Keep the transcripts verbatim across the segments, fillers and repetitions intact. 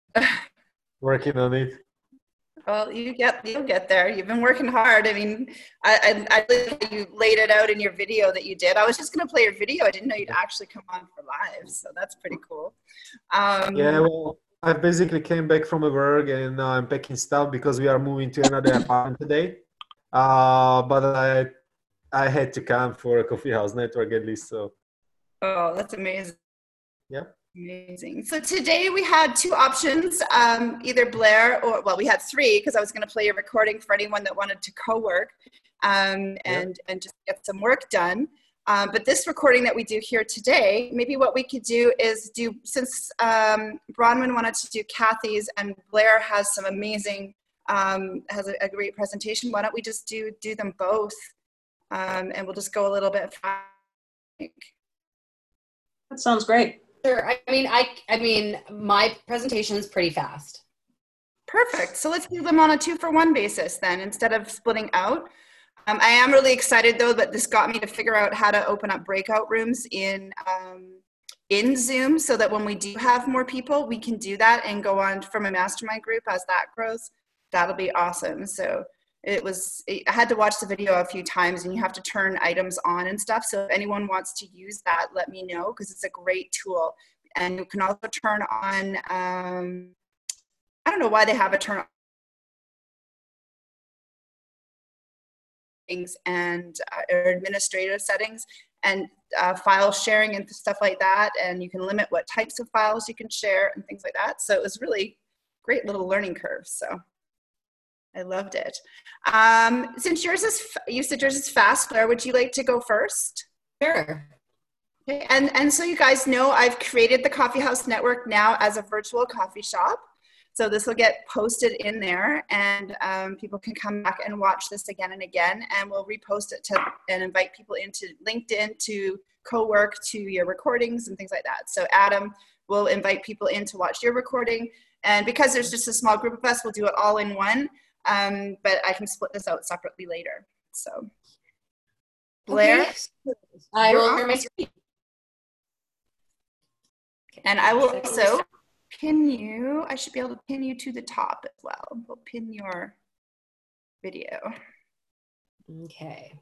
Working on it. Well, you get you'll get there. You've been working hard. I mean, I I, I really like how you laid it out in your video that you did. I was just going to play your video. I didn't know you'd actually come on for live, so that's pretty cool. Yeah, Um, well, I basically came back from work and now I'm packing stuff because we are moving to another apartment today. Uh, but I I had to come for a coffee house network at least. So oh, that's amazing. yeah, Amazing. So today we had two options, um, either Blair or, well, we had three because I was going to play a recording for anyone that wanted to co-work um, yeah. and, and just get some work done. Um, but this recording that we do here today, maybe what we could do is do, since um, Bronwyn wanted to do Kathy's and Blair has some amazing, um, has a, a great presentation, why don't we just do, do them both um, and we'll just go a little bit fast. That sounds great. Sure. I mean, I, I mean, my presentation is pretty fast. Perfect. So let's do them on a two for one basis then, instead of splitting out. Um, I am really excited though, that this got me to figure out how to open up breakout rooms in, um, in Zoom so that when we do have more people, we can do that and go on from a mastermind group as that grows. That'll be awesome. So it was, I had to watch the video a few times and you have to turn items on and stuff. So if anyone wants to use that, let me know because it's a great tool. And you can also turn on, um, I don't know why they have a turn on things and uh, or administrative settings and uh, file sharing and stuff like that. And you can limit what types of files you can share and things like that. So it was really great little learning curve. So I loved it. Um, since yours is, you said yours is fast, Claire, would you like to go first? Sure. Okay. And, and so you guys know I've created the Coffee House Network now as a virtual coffee shop. So this will get posted in there and um, people can come back and watch this again and again, and we'll repost it to and invite people into LinkedIn to co-work to your recordings and things like that. So Adam will invite people in to watch your recording. And because there's just a small group of us, we'll do it all in one. Um, but I can split this out separately later. So Blair, Okay. I will share my screen. And I will also pin you, I should be able to pin you to the top as well. We'll pin your video. Okay.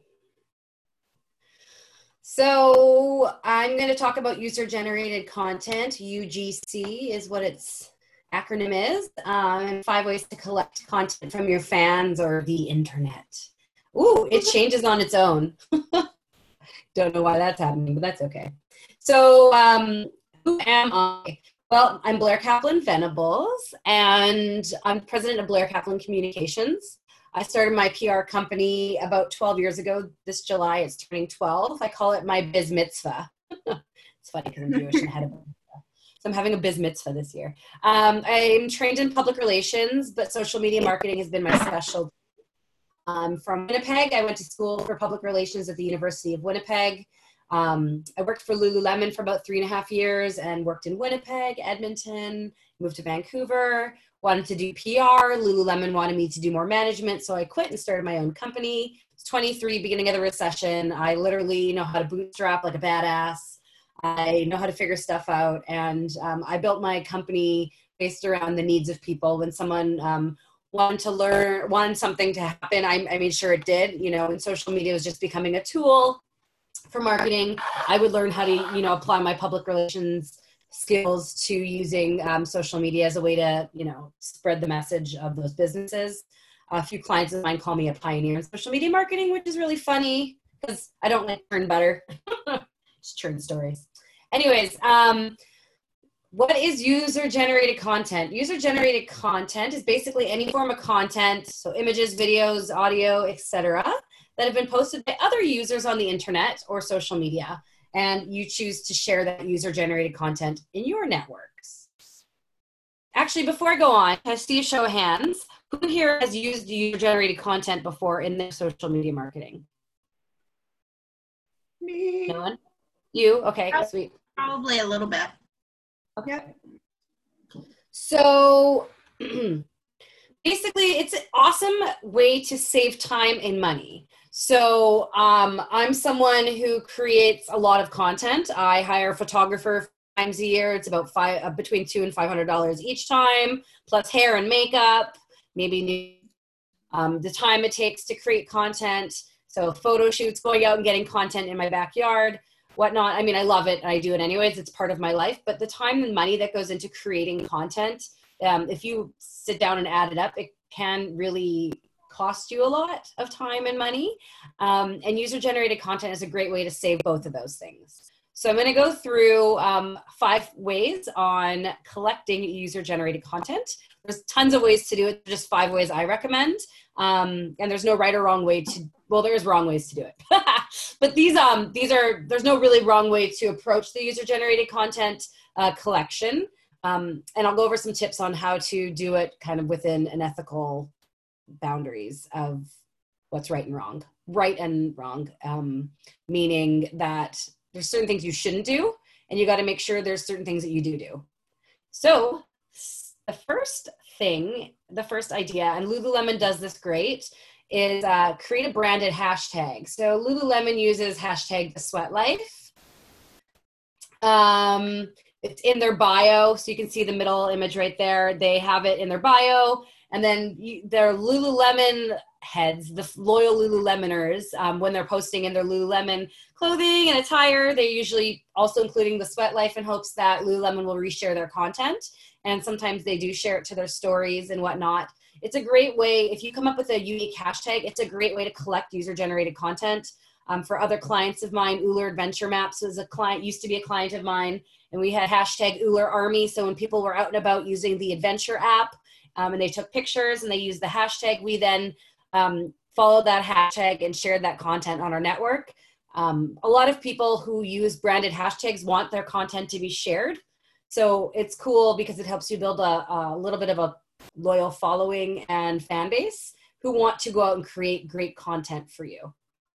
So I'm going to talk about user-generated content. U G C is what its acronym is, um, and five ways to collect content from your fans or the internet. Ooh, it changes on its own. Don't know why that's happening, but that's okay. So um, who am I? Well, I'm Blair Kaplan Venables, and I'm president of Blair Kaplan Communications. I started my P R company about twelve years ago. This July, it's turning twelve. I call it my biz mitzvah. It's funny because I'm Jewish and had a So I'm having a biz mitzvah this year. Um, I'm trained in public relations, but social media marketing has been my specialty. Um, from Winnipeg, I went to school for public relations at the University of Winnipeg. Um, I worked for Lululemon for about three and a half years and worked in Winnipeg, Edmonton, moved to Vancouver, wanted to do P R. Lululemon wanted me to do more management, so I quit and started my own company. I was twenty-three, beginning of the recession. I literally know how to bootstrap like a badass. I know how to figure stuff out, and um, I built my company based around the needs of people. When someone um, wanted to learn, wanted something to happen, I, I made sure it did. You know, when social media was just becoming a tool for marketing, I would learn how to, you know, apply my public relations skills to using um, social media as a way to, you know, spread the message of those businesses. A few clients of mine call me a pioneer in social media marketing, which is really funny because I don't like churn butter. Just churn stories. Anyways, um, what is user-generated content? User-generated content is basically any form of content, so images, videos, audio, et cetera, that have been posted by other users on the internet or social media, and you choose to share that user-generated content in your networks. Actually, before I go on, can I see a show of hands? Who here has used user-generated content before in their social media marketing? Me. No one? You? Okay, sweet. Probably a little bit. Okay. So basically, it's an awesome way to save time and money. So um, I'm someone who creates a lot of content. I hire a photographer times a year. It's about five, uh, between two and five hundred dollars each time, plus hair and makeup, maybe um, the time it takes to create content. So photo shoots, going out and getting content in my backyard, whatnot. I mean, I love it. I do it anyways. It's part of my life. But the time and money that goes into creating content, um, if you sit down and add it up, it can really cost you a lot of time and money. Um, and user-generated content is a great way to save both of those things. So I'm going to go through um, five ways on collecting user-generated content. There's tons of ways to do it, just five ways I recommend. Um, and there's no right or wrong way to, well, there is wrong ways to do it. But these, um, these are, there's no really wrong way to approach the user-generated content uh, collection. Um, and I'll go over some tips on how to do it kind of within an ethical boundaries of what's right and wrong. Right and wrong, um, meaning that there's certain things you shouldn't do, and you got to make sure there's certain things that you do do. So the first thing, the first idea, and Lululemon does this great, is uh, create a branded hashtag. So Lululemon uses hashtag the sweat life. Um, it's in their bio, so you can see the middle image right there. They have it in their bio, and then you, their Lululemon heads, the loyal Lululemoners, um, when they're posting in their Lululemon clothing and attire, they're usually also including the sweat life in hopes that Lululemon will reshare their content. And sometimes they do share it to their stories and whatnot. It's a great way, if you come up with a unique hashtag, it's a great way to collect user-generated content. Um, for other clients of mine, Uller Adventure Maps was a client, used to be a client of mine, and we had hashtag Uller Army. So when people were out and about using the Adventure app, um, and they took pictures and they used the hashtag, we then um, followed that hashtag and shared that content on our network. Um, a lot of people who use branded hashtags want their content to be shared. So it's cool because it helps you build a, a little bit of a loyal following and fan base who want to go out and create great content for you.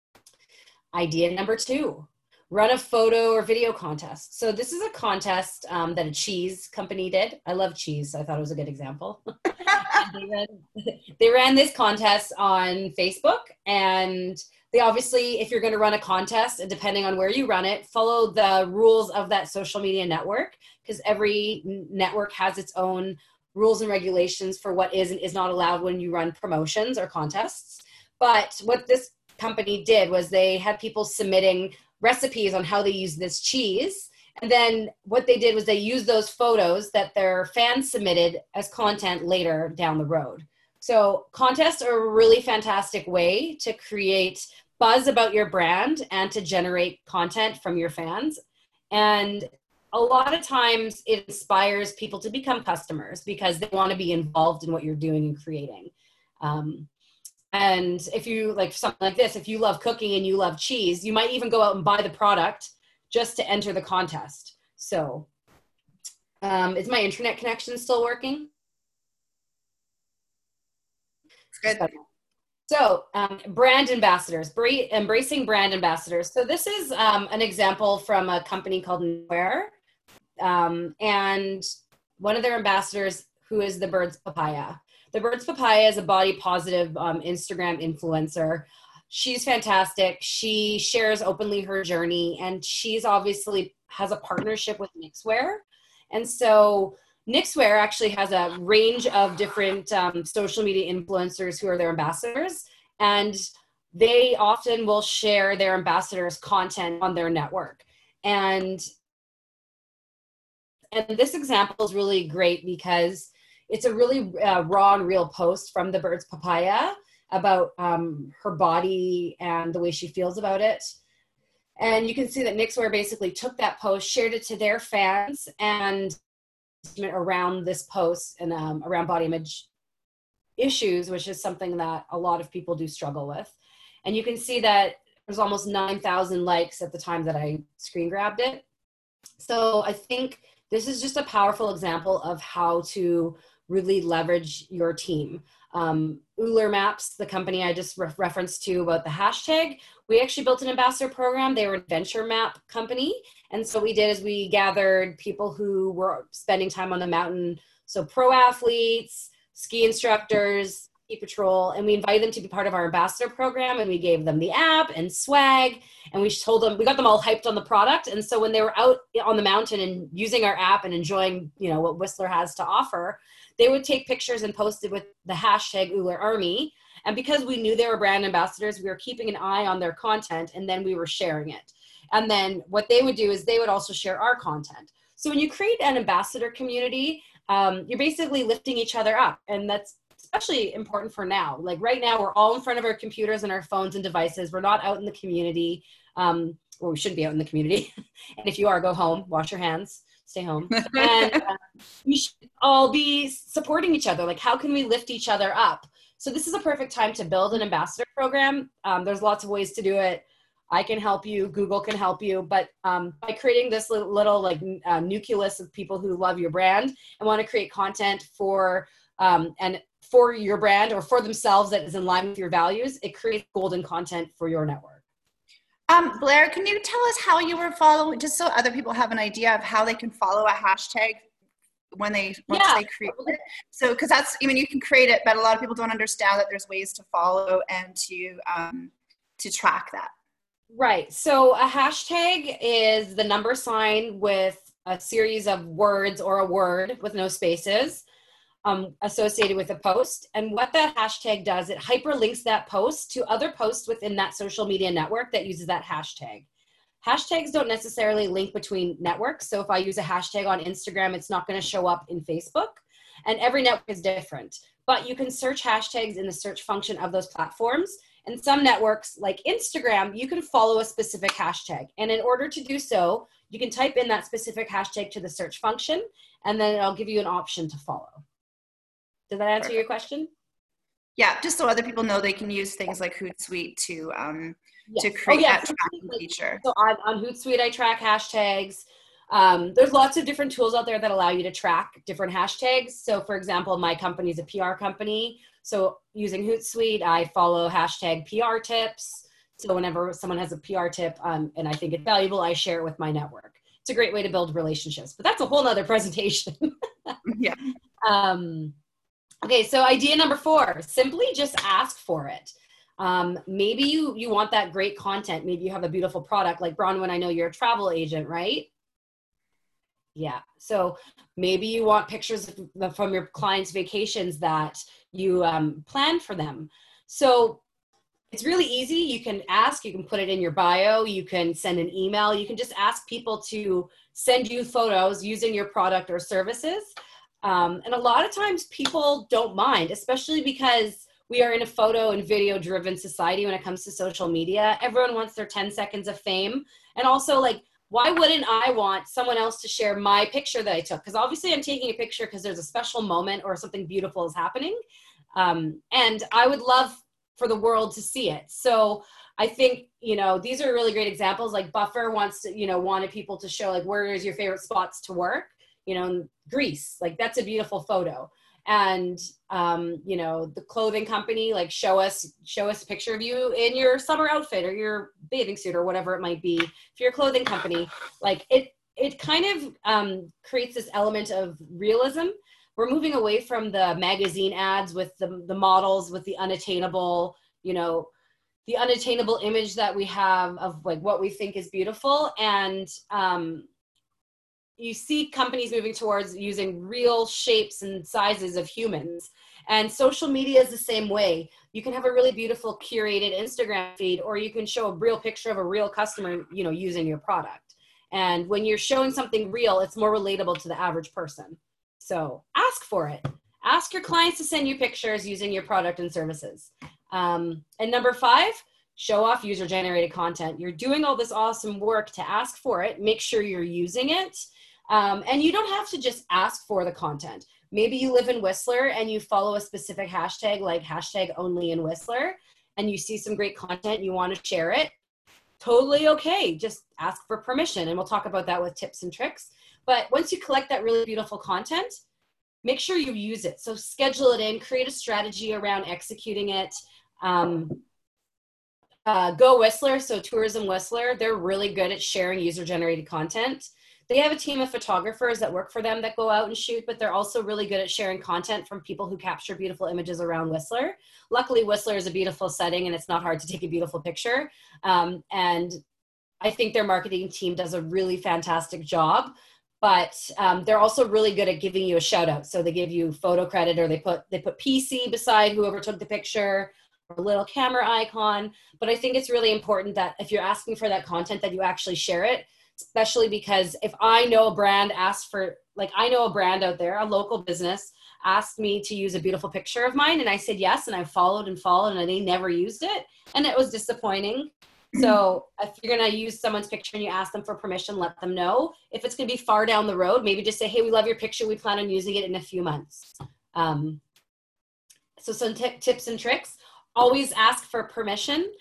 Idea number two, run a photo or video contest. So this is a contest um, that a cheese company did. I love cheese, so I thought it was a good example. they, ran, they ran this contest on Facebook, and they obviously, if you're going to run a contest, and depending on where you run it, follow the rules of that social media network, because every network has its own rules and regulations for what is and is not allowed when you run promotions or contests. But what this company did was they had people submitting recipes on how they use this cheese. And then what they did was they used those photos that their fans submitted as content later down the road. So contests are a really fantastic way to create buzz about your brand and to generate content from your fans. And a lot of times it inspires people to become customers because they want to be involved in what you're doing and creating. Um, and if you like something like this, if you love cooking and you love cheese, you might even go out and buy the product just to enter the contest. So um, is my internet connection still working? It's good. So um, brand ambassadors, embracing brand ambassadors. So this is um, an example from a company called Nextwear. Um, and one of their ambassadors, who is the Birds Papaya. The Birds Papaya is a body positive um, Instagram influencer. She's fantastic. She shares openly her journey, and she's obviously has a partnership with Nextwear. And so Nextwear actually has a range of different um, social media influencers who are their ambassadors, and they often will share their ambassadors' content on their network. And, and this example is really great because it's a really uh, raw and real post from the Birds Papaya about um, her body and the way she feels about it. And you can see that Nextwear basically took that post, shared it to their fans, and around this post and um, around body image issues, which is something that a lot of people do struggle with. And you can see that there's almost nine thousand likes at the time that I screen grabbed it. So I think this is just a powerful example of how to really leverage your team. Um, Uller Maps, the company I just re referenced to about the hashtag, we actually built an ambassador program. They were an adventure map company. And so what we did is we gathered people who were spending time on the mountain. So pro athletes, ski instructors, Ski Patrol, and we invited them to be part of our ambassador program, and we gave them the app and swag, and we told them, we got them all hyped on the product. And so when they were out on the mountain and using our app and enjoying, you know, what Whistler has to offer, they would take pictures and post it with the hashtag Oogler Army. And because we knew they were brand ambassadors, we were keeping an eye on their content, and then we were sharing it. And then what they would do is they would also share our content. So when you create an ambassador community, um, you're basically lifting each other up. And that's especially important for now. Like right now, we're all in front of our computers and our phones and devices. We're not out in the community, um, or we shouldn't be out in the community. And if you are, go home, wash your hands, stay home. And uh, we should all be supporting each other. Like, how can we lift each other up? So this is a perfect time to build an ambassador program. Um, there's lots of ways to do it. I can help you, Google can help you, but um, by creating this little, little like uh, nucleus of people who love your brand and want to create content for um, and for your brand or for themselves that is in line with your values, it creates golden content for your network. Um, Blair, can you tell us how you were following, just so other people have an idea of how they can follow a hashtag when they once Yeah. they create it? So, because that's, I mean, you can create it, but a lot of people don't understand that there's ways to follow and to um, to track that. Right. So a hashtag is the number sign with a series of words or a word with no spaces um, associated with a post. And what that hashtag does, it hyperlinks that post to other posts within that social media network that uses that hashtag. Hashtags don't necessarily link between networks. So if I use a hashtag on Instagram, it's not going to show up in Facebook. And every network is different. But you can search hashtags in the search function of those platforms. And some networks like Instagram, you can follow a specific hashtag. And in order to do so, you can type in that specific hashtag to the search function, and then it'll give you an option to follow. Did that answer your question? Yeah, just so other people know they can use things like Hootsuite to um, Yes. to create Oh, yeah. that tracking feature. So on, on Hootsuite, I track hashtags. Um, there's lots of different tools out there that allow you to track different hashtags. So for example, my company is a P R company. So using Hootsuite, I follow hashtag P R tips. So whenever someone has a P R tip um, and I think it's valuable, I share it with my network. It's a great way to build relationships, but that's a whole nother presentation. Yeah. Um, okay, so idea number four, simply just ask for it. Um, maybe you, you want that great content. Maybe you have a beautiful product like Bronwyn. I know you're a travel agent, right? Yeah. So maybe you want pictures from your clients' vacations that you um, plan for them. So it's really easy. You can ask, you can put it in your bio, you can send an email, you can just ask people to send you photos using your product or services. Um, and a lot of times people don't mind, especially because we are in a photo and video driven society when it comes to social media. Everyone wants their ten seconds of fame. And also, like, why wouldn't I want someone else to share my picture that I took? Because obviously I'm taking a picture because there's a special moment or something beautiful is happening. Um, and I would love for the world to see it. So I think, you know, these are really great examples. Like Buffer wants to, you know, wanted people to show like, where is your favorite spots to work? You know, Greece, like that's a beautiful photo. And, um, you know, the clothing company, like show us, show us a picture of you in your summer outfit or your bathing suit or whatever it might be. If you're a clothing company, like it, it kind of um, creates this element of realism. We're moving away from the magazine ads with the, the models with the unattainable, you know, the unattainable image that we have of like what we think is beautiful. And, um, you see companies moving towards using real shapes and sizes of humans. And social media is the same way. You can have a really beautiful curated Instagram feed, or you can show a real picture of a real customer, you know, using your product. And when you're showing something real, it's more relatable to the average person. So ask for it. Ask your clients to send you pictures using your product and services. Um, and number five, show off user-generated content. You're doing all this awesome work to ask for it. Make sure you're using it. Um, and you don't have to just ask for the content. Maybe you live in Whistler and you follow a specific hashtag like hashtag only in Whistler, and you see some great content, you want to share it. Totally okay. Just ask for permission. And we'll talk about that with tips and tricks. But once you collect that really beautiful content, make sure you use it. So schedule it in, create a strategy around executing it. Um, uh, Go Whistler, so Tourism Whistler, they're really good at sharing user-generated content. they have a team of photographers that work for them that go out and shoot, but they're also really good at sharing content from people who capture beautiful images around Whistler. Luckily, Whistler is a beautiful setting and it's not hard to take a beautiful picture. Um, and I think their marketing team does a really fantastic job, but um, they're also really good at giving you a shout out. So they give you photo credit, or they put, they put P C beside whoever took the picture, or a little camera icon. But I think it's really important that if you're asking for that content, that you actually share it, especially because if I know a brand asked for, like I know a brand out there, a local business asked me to use a beautiful picture of mine, and I said yes, and I followed and followed, and they never used it, and it was disappointing. So if you're going to use someone's picture and you ask them for permission, let them know. If it's going to be far down the road, maybe just say, hey, we love your picture. We plan on using it in a few months. Um, so some t- tips and tricks. Always ask for permission.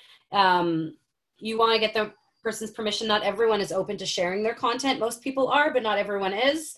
Um, you want to get the person's permission. Not everyone is open to sharing their content. Most people are, but not everyone is.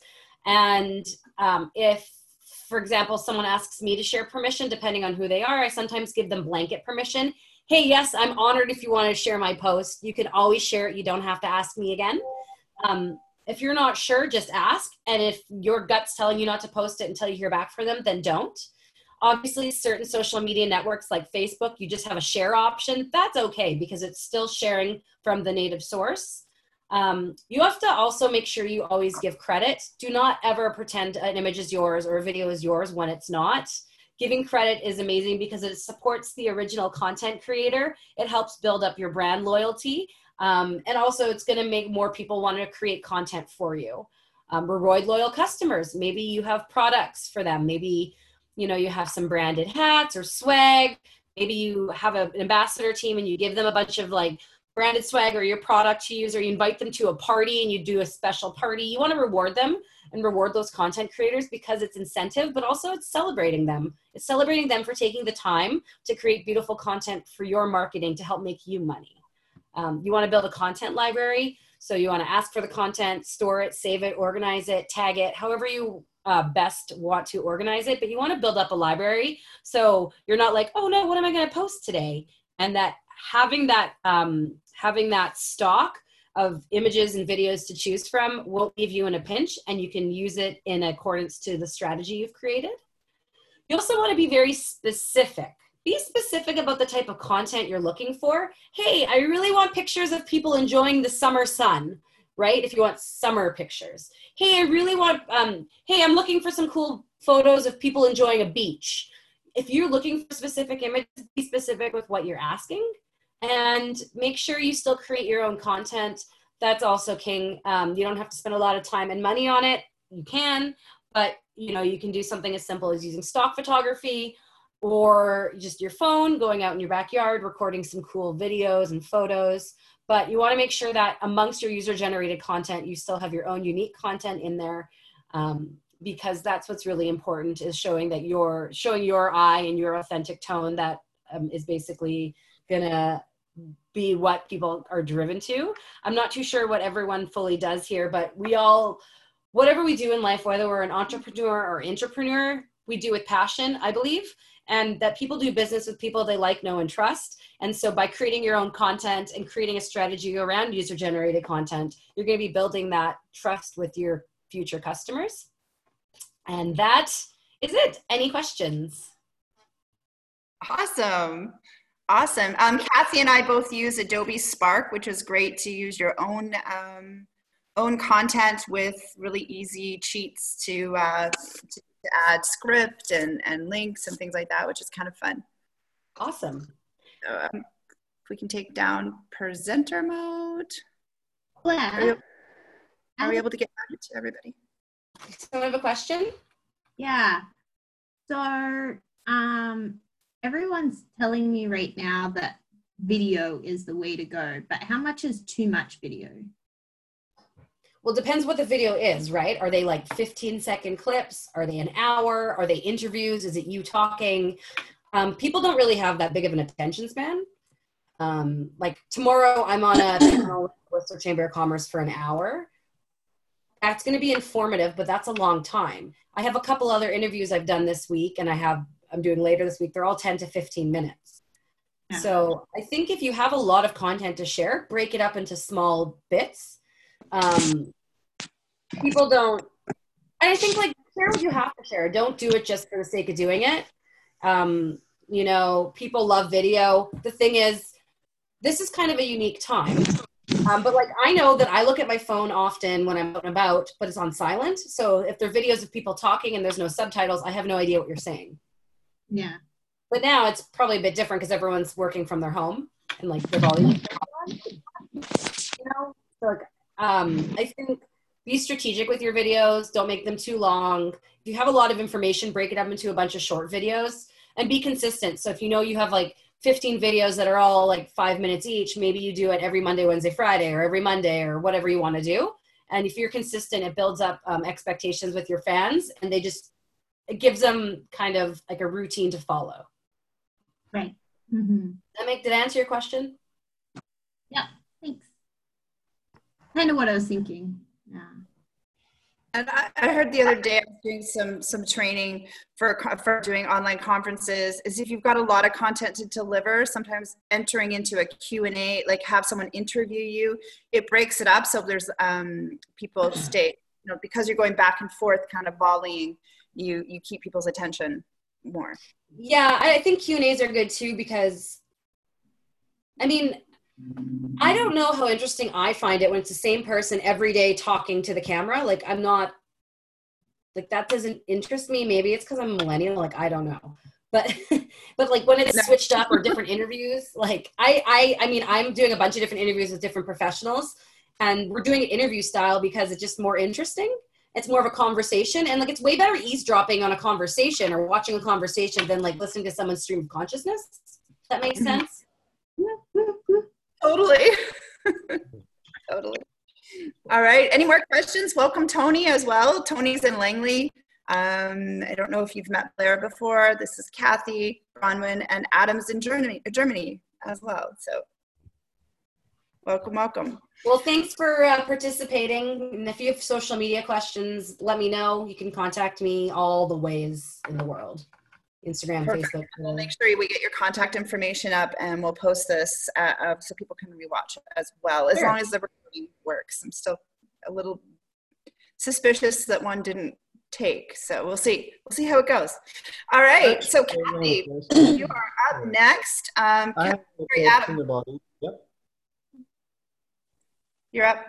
And um, if, for example, someone asks me to share permission, depending on who they are, I sometimes give them blanket permission. Hey, yes, I'm honored if you want to share my post. You can always share it. You don't have to ask me again. Um, if you're not sure, just ask. And if your gut's telling you not to post it until you hear back from them, then don't. Obviously, certain social media networks like Facebook, you just have a share option. That's okay because it's still sharing from the native source. Um, you have to also make sure you always give credit. Do not ever pretend an image is yours or a video is yours when it's not. Giving credit is amazing because it supports the original content creator. It helps build up your brand loyalty. Um, and also it's gonna make more people want to create content for you. Um, reward loyal customers. Maybe you have products for them. Maybe, you know, you have some branded hats or swag. Maybe you have a, an ambassador team and you give them a bunch of like branded swag or your product to use, or you invite them to a party and you do a special party. You want to reward them and reward those content creators because it's incentive, but also it's celebrating them. It's celebrating them for taking the time to create beautiful content for your marketing to help make you money. Um, you want to build a content library. So you want to ask for the content, store it, save it, organize it, tag it, however you uh, best want to organize it. But you want to build up a library. So you're not like, oh no, what am I going to post today? And that having that, um, having that stock of images and videos to choose from won't leave you in a pinch, and you can use it in accordance to the strategy you've created. You also want to be very specific. Be specific about the type of content you're looking for. Hey, I really want pictures of people enjoying the summer sun, right? If you want summer pictures. Hey, I really want, um, hey, I'm looking for some cool photos of people enjoying a beach. If you're looking for specific images, be specific with what you're asking. And make sure you still create your own content. That's also king. Um, you don't have to spend a lot of time and money on it. You can, but you know, you can do something as simple as using stock photography or just your phone, going out in your backyard, recording some cool videos and photos. But you want to make sure that amongst your user-generated content, you still have your own unique content in there, um, because that's what's really important, is showing that you're showing your eye and your authentic tone that um, is basically gonna be what people are driven to. I'm not too sure what everyone fully does here, but we all, whatever we do in life, whether we're an entrepreneur or intrapreneur, we do with passion, I believe, and that people do business with people they like, know, and trust. And so by creating your own content and creating a strategy around user-generated content, you're going to be building that trust with your future customers. And that is it. Any questions? Awesome. Awesome. Um, Kathy and I both use Adobe Spark, which is great to use your own um, own content with really easy cheats to, uh, to add script and, and links and things like that, which is kind of fun. Awesome. So, um, if we can take down presenter mode. Yeah. Are, you, are we able to get back to everybody? Someone have a question? Yeah. So, um, everyone's telling me right now that video is the way to go, but how much is too much video? Well, it depends what the video is, right? Are they like fifteen second clips? Are they an hour? Are they interviews? Is it you talking? Um, people don't really have that big of an attention span. Um, like tomorrow I'm on a panel with Whistler Chamber of Commerce for an hour. That's going to be informative, but that's a long time. I have a couple other interviews I've done this week, and I have, I'm doing later this week. They're all ten to fifteen minutes. Yeah. So I think if you have a lot of content to share, break it up into small bits. Um, people don't, and I think like share what you have to share. Don't do it just for the sake of doing it. Um, you know, people love video. The thing is, this is kind of a unique time. Um, but like, I know that I look at my phone often when I'm out and about, but it's on silent. So if there are videos of people talking and there's no subtitles, I have no idea what you're saying. Yeah. But now it's probably a bit different because everyone's working from their home and like their volume. You know, so like, um, I think be strategic with your videos. Don't make them too long. If you have a lot of information, break it up into a bunch of short videos and be consistent. So if you know you have like fifteen videos that are all like five minutes each, maybe you do it every Monday, Wednesday, Friday, or every Monday, or whatever you want to do. And if you're consistent, it builds up um, expectations with your fans, and they just, it gives them kind of like a routine to follow. Right. Mm-hmm. Did that make, did I answer your question? Yeah, thanks. Kind of what I was thinking. Yeah. And I, I heard the other day I was doing some some training for for doing online conferences. Is if you've got a lot of content to deliver, sometimes entering into a Q and A, like have someone interview you, it breaks it up so there's um, people stay. You know, because you're going back and forth, kind of volleying, you you keep people's attention more. Yeah, I think Q and A's are good too because, I mean, I don't know how interesting I find it when it's the same person every day talking to the camera. Like, I'm not, like, that doesn't interest me. Maybe it's because I'm a millennial. Like, I don't know. But, but like, when it's switched up or different interviews, like, I, I, I mean, I'm doing a bunch of different interviews with different professionals, and we're doing an interview style because it's just more interesting. It's more of a conversation. And, like, it's way better eavesdropping on a conversation or watching a conversation than, like, listening to someone's stream of consciousness. Does that make sense? Totally. Totally. All right. Any more questions? Welcome, Tony, as well. Tony's in Langley. Um, I don't know if you've met Blair before. This is Kathy, Bronwyn, and Adam's in Germany, Germany as well. So welcome, welcome. Well, thanks for uh, participating. And if you have social media questions, let me know. You can contact me all the ways in the world. Instagram, Perfect. Facebook. We'll make sure we get your contact information up, and we'll post this uh, up so people can rewatch it as well, as Sure. long as the recording works. I'm still a little suspicious that one didn't take, so we'll see. We'll see how it goes. All right, so Kathy, you are up next. Um, I have Kathy, a sorry, question Adam, about it. Yep. you're up.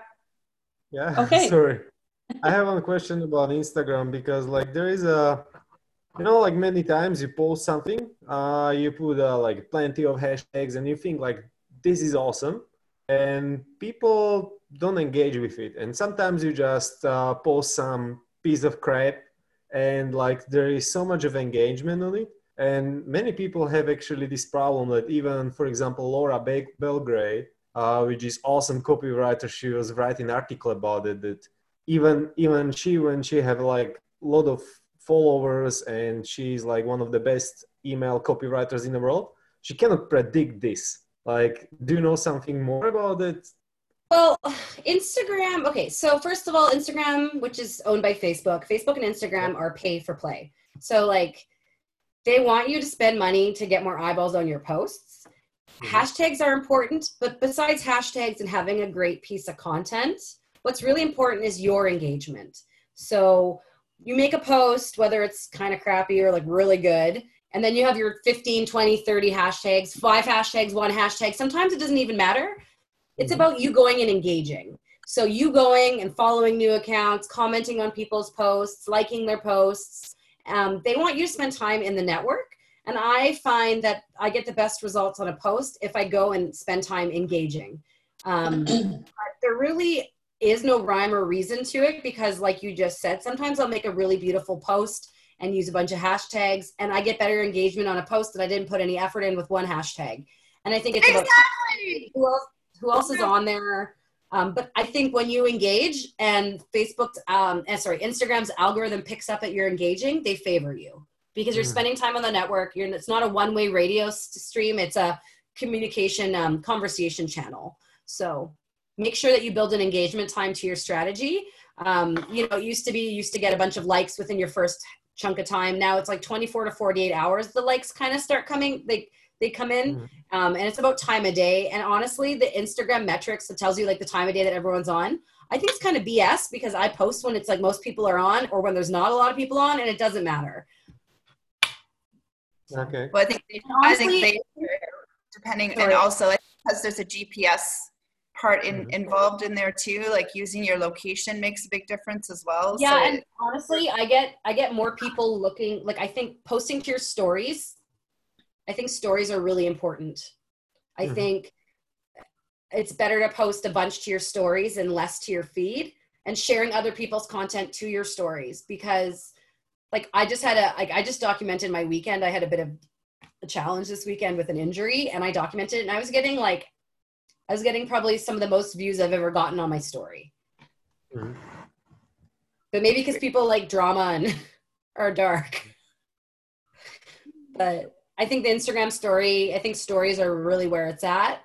Yeah. Okay. Sorry. I have one question about Instagram because, like, there is a, you know, like many times you post something, uh, you put uh, like plenty of hashtags, and you think like this is awesome, and people don't engage with it. And sometimes you just uh, post some piece of crap, and like there is so much of engagement on it. And many people have actually this problem that even, for example, Laura Be- Belgrade, uh, which is awesome copywriter, she was writing an article about it, that even even she, when she have like a lot of followers and she's like one of the best email copywriters in the world, she cannot predict this. Like, do you know something more about it? Well, Instagram, okay, so first of all, Instagram, which is owned by Facebook, Facebook and Instagram are pay for play. So like, they want you to spend money to get more eyeballs on your posts. Mm-hmm. Hashtags are important, but besides hashtags and having a great piece of content, what's really important is your engagement. So you make a post, whether it's kind of crappy or like really good, and then you have your fifteen, twenty, thirty hashtags, five hashtags, one hashtag. Sometimes it doesn't even matter. It's about you going and engaging. So you going and following new accounts, commenting on people's posts, liking their posts. Um, they want you to spend time in the network. And I find that I get the best results on a post if I go and spend time engaging. Um, there really is no rhyme or reason to it because, like you just said, sometimes I'll make a really beautiful post and use a bunch of hashtags, and I get better engagement on a post that I didn't put any effort in with one hashtag. And I think it's Exactly. about who else, who else is on there. Um, but I think when you engage and Facebook's, um, eh, sorry, Instagram's algorithm picks up that you're engaging, they favor you because you're mm. spending time on the network. You're, it's not a one-way radio stream. It's a communication um, conversation channel. So make sure that you build an engagement time to your strategy. Um, you know, it used to be, you used to get a bunch of likes within your first chunk of time. Now it's like twenty-four to forty-eight hours. The likes kind of start coming, they, they come in um, and it's about time of day. And honestly, the Instagram metrics that tells you like the time of day that everyone's on, I think it's kind of B S because I post when it's like most people are on or when there's not a lot of people on, and it doesn't matter. Okay. Well, I think they, Honestly, I think they depending sorry. and also because there's a G P S part in, Mhm. involved in there too. Like using your location makes a big difference as well. Yeah, so and it- honestly, I get I get more people looking, like I think posting to your stories, I think stories are really important. I Mhm. think it's better to post a bunch to your stories and less to your feed, and sharing other people's content to your stories, because like I just had a like I just documented my weekend. I had a bit of a challenge this weekend with an injury, and I documented it, and I was getting like I was getting probably some of the most views I've ever gotten on my story. Mhm. But maybe because people like drama and are dark. But I think the Instagram story, I think stories are really where it's at.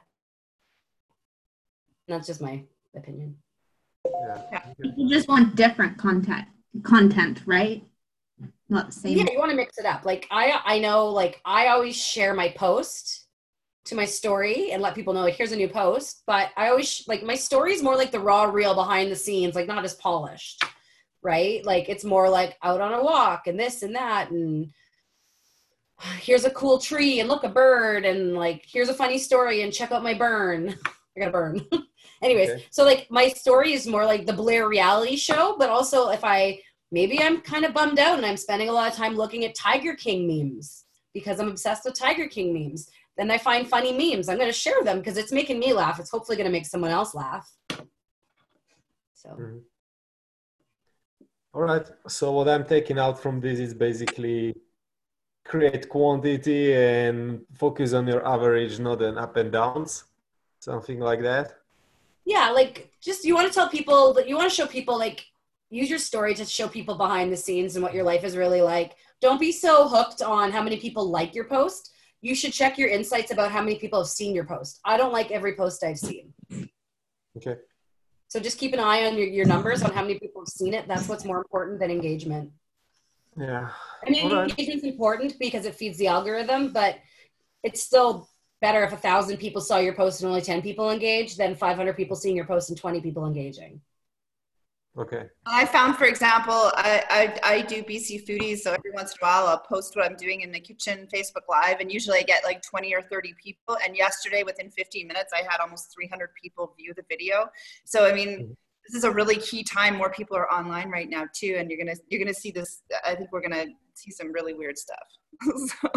And that's just my opinion. Yeah. Okay. You just want different content, content, right? Not the same. Yeah, you want to mix it up. Like I I know like I always share my post to my story and let people know like here's a new post, but I always like my story is more like the raw real behind the scenes, like not as polished, right? Like it's more like out on a walk and this and that, and here's a cool tree and look, a bird, and like here's a funny story and check out my burn. I got a burn. Anyways, Okay. so like my story is more like the Blair reality show, but also if I maybe I'm kind of bummed out and I'm spending a lot of time looking at Tiger King memes because I'm obsessed with Tiger King memes. Then I find funny memes. I'm going to share them because it's making me laugh. It's hopefully going to make someone else laugh. So, Mhm. All right. So what I'm taking out from this is basically create quantity and focus on your average, not an up and downs, something like that. yeah, like just you want to tell people that you want to show people like use your story to show people behind the scenes and what your life is really like. Don't be so hooked on how many people like your post. You should check your insights about how many people have seen your post. I don't like every post I've seen. Okay. So just keep an eye on your, your numbers on how many people have seen it. That's what's more important than engagement. Yeah. I mean, All right. engagement's important because it feeds the algorithm, but it's still better if a thousand people saw your post and only ten people engaged than five hundred people seeing your post and twenty people engaging. Okay. I found, for example, I, I I do B C Foodies, so every once in a while I'll post what I'm doing in the kitchen Facebook Live, and usually I get like twenty or thirty people. And yesterday, within fifteen minutes, I had almost three hundred people view the video. So I mean, this is a really key time. More people are online right now too, and you're gonna you're gonna see this. I think we're gonna see some really weird stuff. So.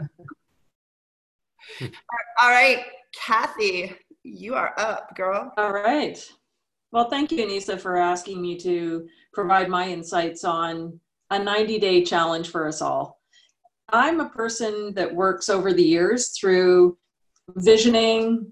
All right, Kathy, you are up, girl. All right. Well, thank you, Anissa, for asking me to provide my insights on a ninety day challenge for us all. I'm a person that works over the years through visioning,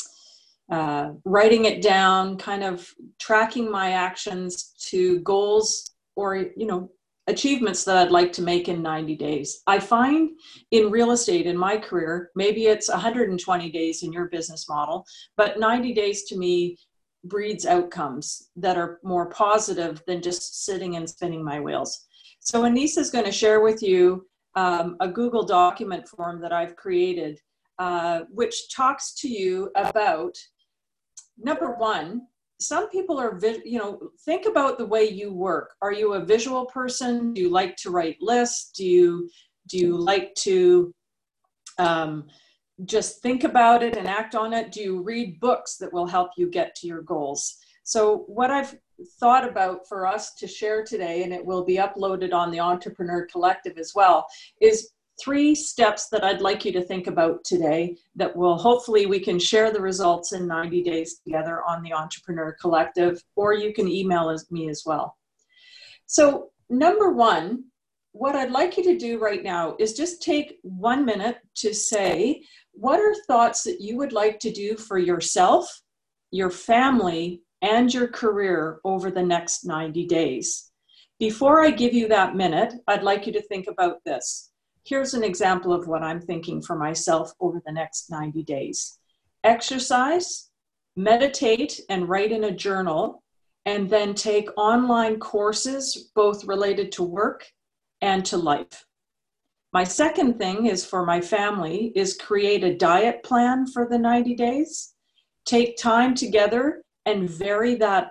uh, writing it down, kind of tracking my actions to goals or, you know, achievements that I'd like to make in ninety days. I find in real estate in my career, maybe it's one hundred twenty days in your business model, but ninety days to me breeds outcomes that are more positive than just sitting and spinning my wheels. So Anissa is going to share with you um, a Google document form that I've created, uh, which talks to you about, number one, some people are, you know, think about the way you work. Are you a visual person? Do you like to write lists? Do you, do you like to um, just think about it and act on it? Do you read books that will help you get to your goals? So what I've thought about for us to share today, and it will be uploaded on the Entrepreneur Collective as well, is three steps that I'd like you to think about today that will hopefully we can share the results in ninety days together on the Entrepreneur Collective, or you can email me as well. So number one, what I'd like you to do right now is just take one minute to say, what are thoughts that you would like to do for yourself, your family, and your career over the next ninety days? Before I give you that minute, I'd like you to think about this. Here's an example of what I'm thinking for myself over the next ninety days. Exercise, meditate, and write in a journal, and then take online courses, both related to work and to life. My second thing is for my family is create a diet plan for the ninety days. Take time together and vary that up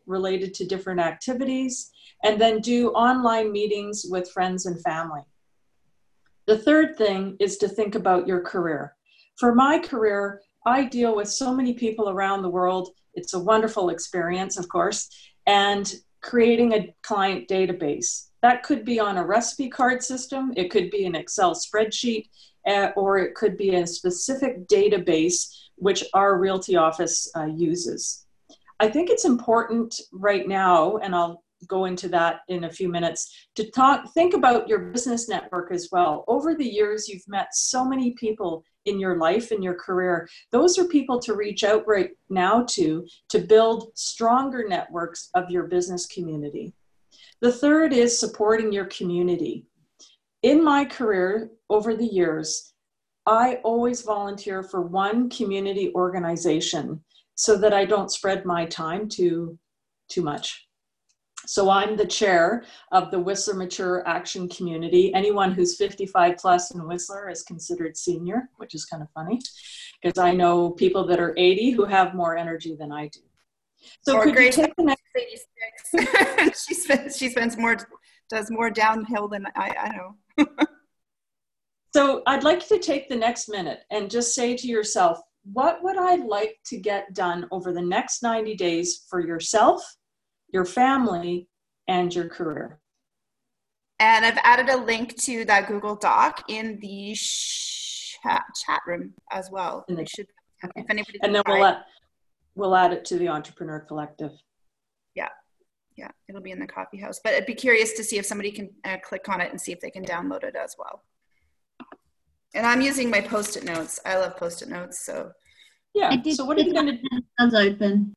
related to different activities, and then do online meetings with friends and family. The third thing is to think about your career. For my career, I deal with so many people around the world. It's a wonderful experience, of course, and creating a client database. That could be on a recipe card system, it could be an Excel spreadsheet, uh, or it could be a specific database which our realty office uh, uses. I think it's important right now, and I'll go into that in a few minutes, to talk, think about your business network as well. Over the years, you've met so many people in your life, in your career. Those are people to reach out right now to, to build stronger networks of your business community. The third is supporting your community. In my career over the years, I always volunteer for one community organization so that I don't spread my time too, too much. So I'm the chair of the Whistler Mature Action Community. Anyone who's fifty-five plus in Whistler is considered senior, which is kind of funny because I know people that are eighty who have more energy than I do. So or could Grace, you take the next eighty-six. she spends, she spends more, does more downhill than I, I know. So I'd like you to take the next minute and just say to yourself, what would I like to get done over the next ninety days for yourself, your family, and your career? And I've added a link to that Google Doc in the chat, chat room as well. In the, I should, okay. if anybody and then we'll add, we'll add it to the Entrepreneur Collective. Yeah, yeah, it'll be in the coffee house. But I'd be curious to see if somebody can uh, click on it and see if they can download it as well. And I'm using my Post-it notes. I love Post-it notes, so. Yeah, so what are you going to do? It's open.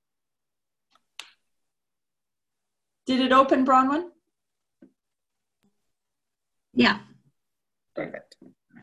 Did it open, Bronwyn? Yeah. Perfect.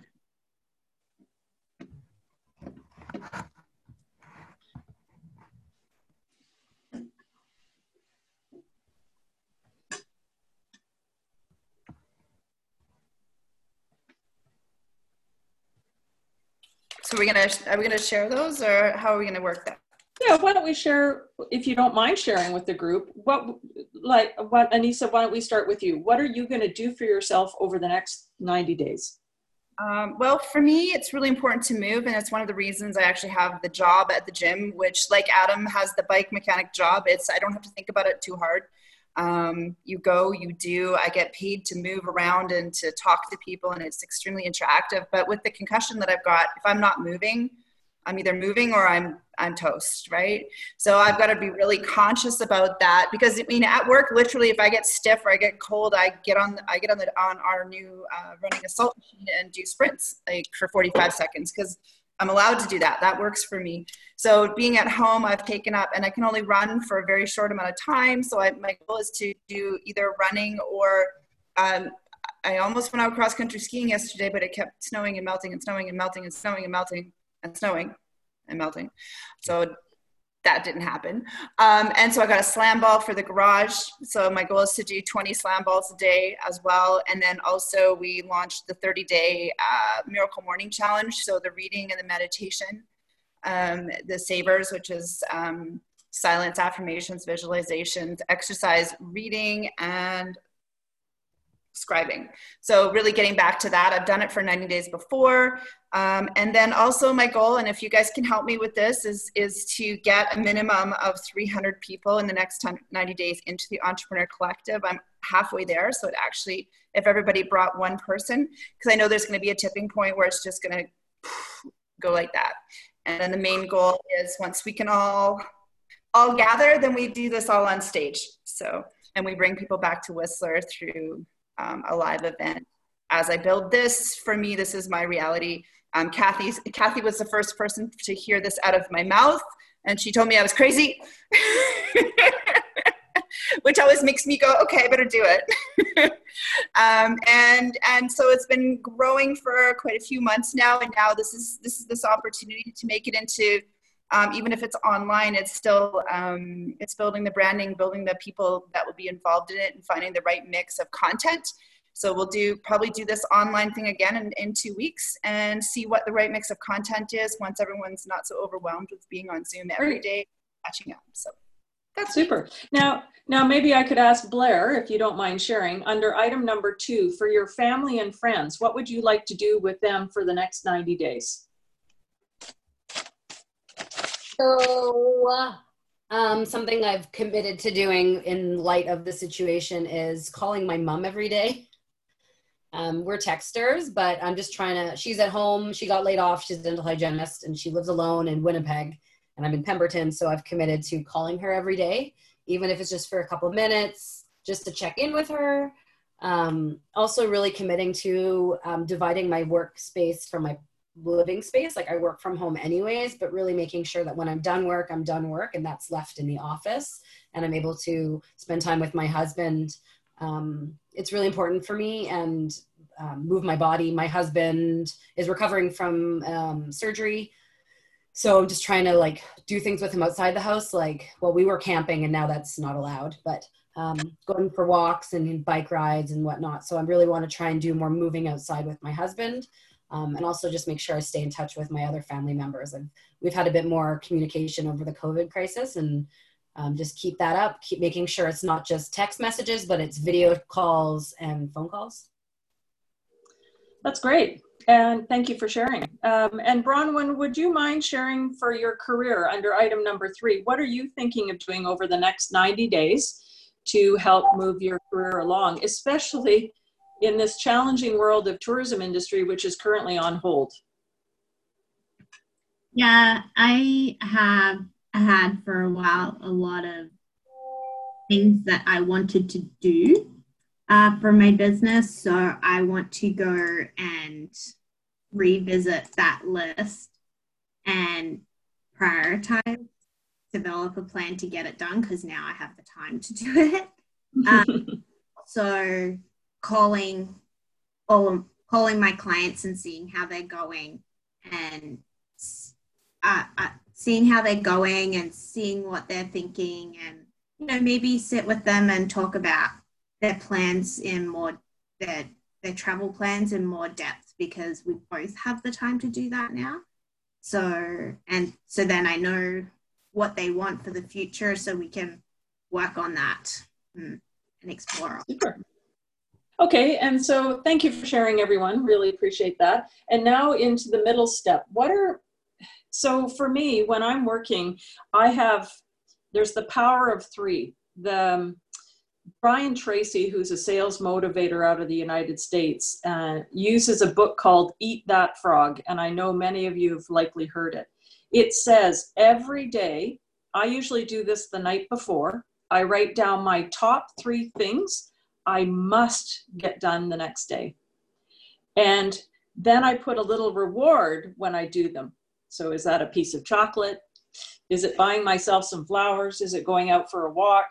So we're gonna, are we gonna share those, or how are we gonna work that? Yeah, why don't we share, if you don't mind sharing with the group, what, like, what, Anissa, why don't we start with you? What are you going to do for yourself over the next ninety days? Um, well, for me, it's really important to move, and it's one of the reasons I actually have the job at the gym, which, like Adam has the bike mechanic job, it's, I don't have to think about it too hard. Um, you go, you do, I get paid to move around and to talk to people, and it's extremely interactive. But with the concussion that I've got, if I'm not moving, I'm either moving or I'm I'm toast, right? So I've got to be really conscious about that, because I mean, at work, literally, if I get stiff or I get cold, I get on I get on the on our new uh, running assault machine and do sprints like for forty-five seconds, because I'm allowed to do that. That works for me. So being at home, I've taken up, and I can only run for a very short amount of time. So I, my goal is to do either running or um, I almost went out cross country skiing yesterday, but it kept snowing and melting and snowing and melting and snowing and melting. and snowing and melting. So that didn't happen. Um, and so I got a slam ball for the garage. So my goal is to do twenty slam balls a day as well. And then also we launched the thirty day uh, Miracle Morning Challenge. So the reading and the meditation, um, the savers, which is um, silence, affirmations, visualizations, exercise, reading, and scribing. So really getting back to that. I've done it for ninety days before. Um, and then also my goal, and if you guys can help me with this, is, is to get a minimum of three hundred people in the next ninety days into the Entrepreneur Collective. I'm halfway there. So it actually, if everybody brought one person, because I know there's going to be a tipping point where it's just going to go like that. And then the main goal is once we can all, all gather, then we do this all on stage. So, and we bring people back to Whistler through Um, a live event. As I build this, for me, this is my reality. Um, Kathy's, Kathy was the first person to hear this out of my mouth, and she told me I was crazy, which always makes me go, okay, I better do it. um, and and so it's been growing for quite a few months now, and now this is this is this opportunity to make it into, um, even if it's online, it's still um, it's building the branding, building the people that will be involved in it, and finding the right mix of content. So we'll do probably do this online thing again in, in two weeks and see what the right mix of content is once everyone's not so overwhelmed with being on Zoom every day, catching up. So That's super. Now, now maybe I could ask Blair, if you don't mind sharing, under item number two, for your family and friends, what would you like to do with them for the next ninety days? So, um, something I've committed to doing in light of the situation is calling my mom every day. Um, we're texters, but I'm just trying to, she's at home, she got laid off, she's a dental hygienist, and she lives alone in Winnipeg, and I'm in Pemberton, so I've committed to calling her every day, even if it's just for a couple of minutes, just to check in with her. Um, also really committing to um, dividing my workspace from my living space. Like, I work from home anyways, but really making sure that when I'm done work, I'm done work, and that's left in the office, and I'm able to spend time with my husband. Um, it's really important for me, and um, move my body. My husband is recovering from um, surgery, so I'm just trying to like do things with him outside the house. Like, well, we were camping and now that's not allowed, but um, going for walks and bike rides and whatnot. So I really want to try and do more moving outside with my husband. Um, and also just make sure I stay in touch with my other family members. And we've had a bit more communication over the COVID crisis, and um, just keep that up, keep making sure it's not just text messages, but it's video calls and phone calls. That's great. And thank you for sharing. Um, and Bronwyn, would you mind sharing for your career under item number three? What are you thinking of doing over the next ninety days to help move your career along, especially in this challenging world of tourism industry, which is currently on hold? Yeah, I have had for a while a lot of things that I wanted to do uh, for my business. So I want to go and revisit that list and prioritize, develop a plan to get it done, because now I have the time to do it. Um, so calling all calling my clients and seeing how they're going, and uh, uh, seeing how they're going and seeing what they're thinking, and you know, maybe sit with them and talk about their plans in more their their travel plans in more depth, because we both have the time to do that now. So and so then I know what they want for the future, so we can work on that and, and explore. Super. Okay, and so thank you for sharing, everyone. Really appreciate that. And now into the middle step. What are, so for me, when I'm working, I have, there's the power of three. The um, Brian Tracy, who's a sales motivator out of the United States, uh, uses a book called Eat That Frog, and I know many of you have likely heard it. It says every day, I usually do this the night before, I write down my top three things I must get done the next day. And then I put a little reward when I do them. So is that a piece of chocolate? Is it buying myself some flowers? Is it going out for a walk?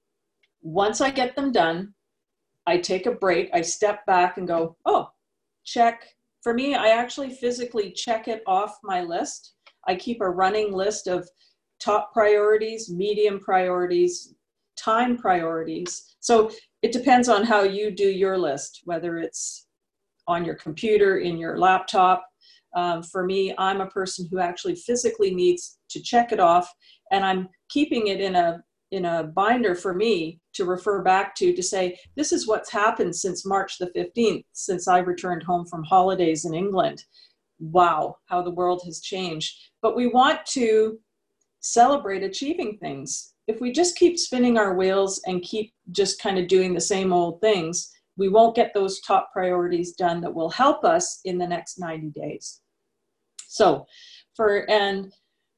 Once I get them done, I take a break, I step back and go, oh, check. For me, I actually physically check it off my list. I keep a running list of top priorities, medium priorities, time priorities. So it depends on how you do your list, whether it's on your computer, in your laptop. Um, for me, I'm a person who actually physically needs to check it off, and I'm keeping it in a in a binder for me to refer back to, to say, this is what's happened since March the fifteenth, since I returned home from holidays in England. Wow, how the world has changed. But we want to celebrate achieving things. If we just keep spinning our wheels and keep just kind of doing the same old things, we won't get those top priorities done that will help us in the next ninety days. So for, and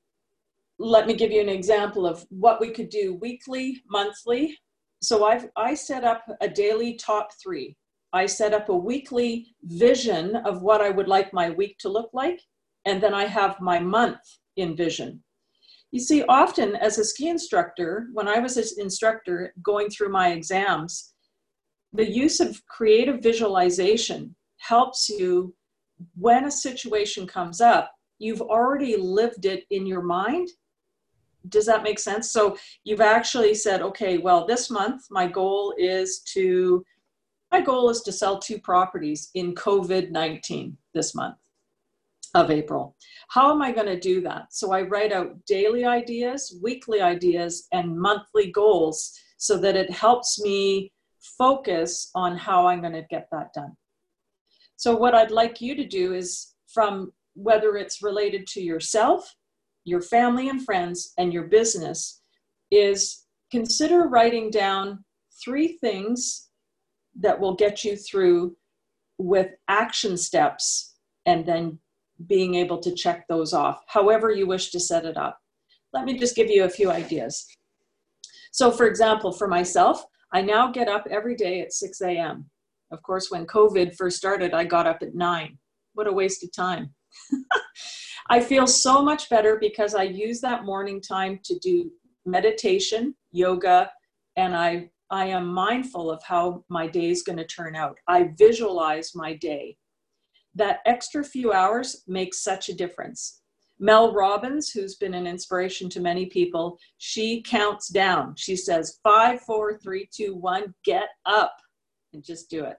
let me give you an example of what we could do weekly, monthly. So I've, I set up a daily top three. I set up a weekly vision of what I would like my week to look like. And then I have my month in vision. You see, often as a ski instructor, when I was an instructor going through my exams, the use of creative visualization helps you when a situation comes up, you've already lived it in your mind. Does that make sense? So you've actually said, okay, well, this month, my goal is to, my goal is to sell two properties in COVID nineteen this month. of April. How am I going to do that? So I write out daily ideas, weekly ideas, and monthly goals so that it helps me focus on how I'm going to get that done. So what I'd like you to do is, from whether it's related to yourself, your family and friends, and your business, is consider writing down three things that will get you through with action steps, and then being able to check those off, however you wish to set it up. Let me just give you a few ideas. So for example, for myself, I now get up every day at six A M Of course, when COVID first started, I got up at nine. What a waste of time. I feel so much better because I use that morning time to do meditation, yoga, and I, I am mindful of how my day is going to turn out. I visualize my day. That extra few hours makes such a difference. Mel Robbins, who's been an inspiration to many people, she counts down. She says, five, four, three, two, one, get up, and just do it.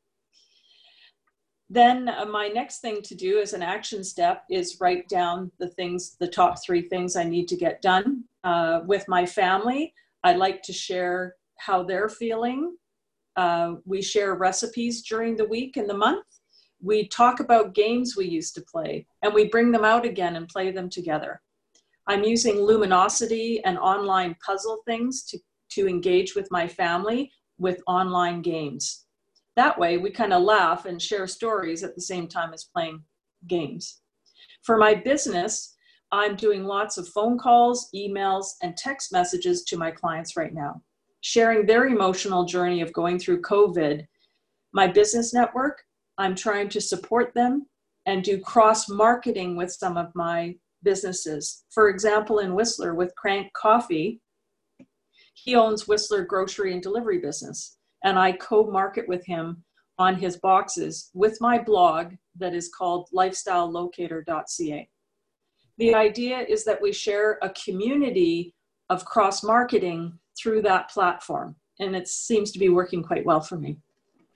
Then uh, my next thing to do as an action step is write down the things, the top three things I need to get done. Uh, with my family, I like to share how they're feeling. Uh, we share recipes during the week and the month. We talk about games we used to play, and we bring them out again and play them together. I'm using Luminosity and online puzzle things to, to engage with my family with online games. That way we kind of laugh and share stories at the same time as playing games. For my business, I'm doing lots of phone calls, emails, and text messages to my clients right now, sharing their emotional journey of going through COVID. My business network, I'm trying to support them and do cross-marketing with some of my businesses. For example, in Whistler with Crank Coffee, he owns Whistler grocery and delivery business, and I co-market with him on his boxes with my blog that is called lifestyle locator dot c a. The idea is that we share a community of cross-marketing through that platform, and it seems to be working quite well for me.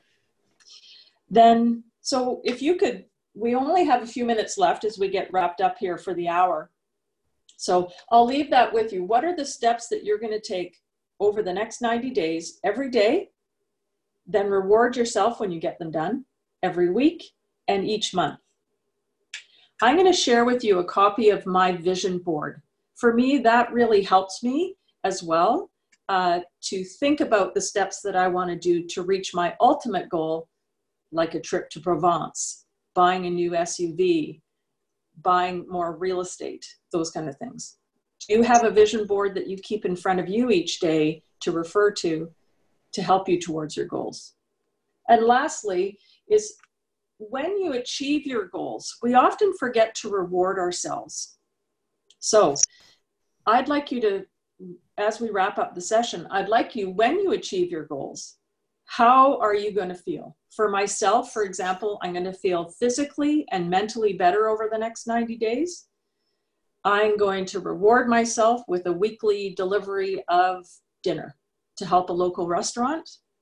Then, so if you could, we only have a few minutes left as we get wrapped up here for the hour. So I'll leave that with you. What are the steps that you're going to take over the next ninety days, every day? Then reward yourself when you get them done, every week and each month. I'm going to share with you a copy of my vision board. For me, that really helps me as well uh, to think about the steps that I want to do to reach my ultimate goal, like a trip to Provence, buying a new S U V, buying more real estate, those kind of things. Do you have a vision board that you keep in front of you each day to refer to, to help you towards your goals? And lastly is, when you achieve your goals, we often forget to reward ourselves. So I'd like you to, as we wrap up the session, I'd like you, when you achieve your goals, how are you going to feel? For myself, for example, I'm going to feel physically and mentally better over the next ninety days. I'm going to reward myself with a weekly delivery of dinner to help a local restaurant.